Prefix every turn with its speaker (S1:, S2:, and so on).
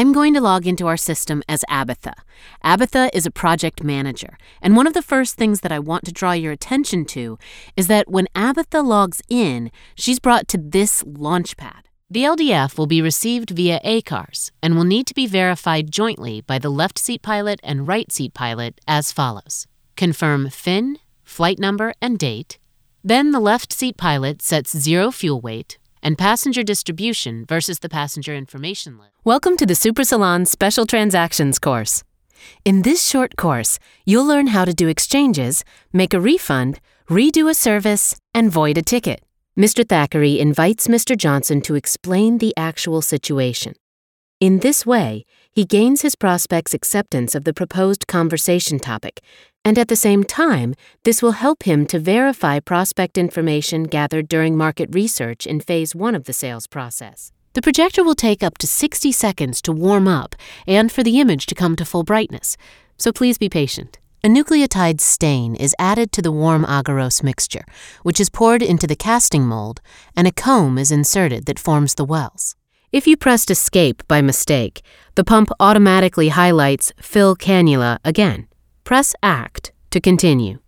S1: I'm going to log into our system as Abatha. Abatha is a project manager, and one of the first things that I want to draw your attention to is that when Abatha logs in, she's brought to this launchpad. The LDF will be received via ACARS and will need to be verified jointly by the left seat pilot and right seat pilot as follows. Confirm FIN, flight number, and date. Then the left seat pilot sets 0 fuel weight and passenger distribution versus the passenger information list. Welcome to the Super Salon Special Transactions course. In this short course, you'll learn how to do exchanges, make a refund, redo a service, and void a ticket. Mr. Thackeray invites Mr. Johnson to explain the actual situation. In this way, he gains his prospect's acceptance of the proposed conversation topic, and at the same time, this will help him to verify prospect information gathered during market research in Phase 1 of the sales process. The projector will take up to 60 seconds to warm up and for the image to come to full brightness, so please be patient. A nucleotide stain is added to the warm agarose mixture, which is poured into the casting mold, and a comb is inserted that forms the wells. If you pressed escape by mistake, the pump automatically highlights Fill Cannula again. Press ACT to continue.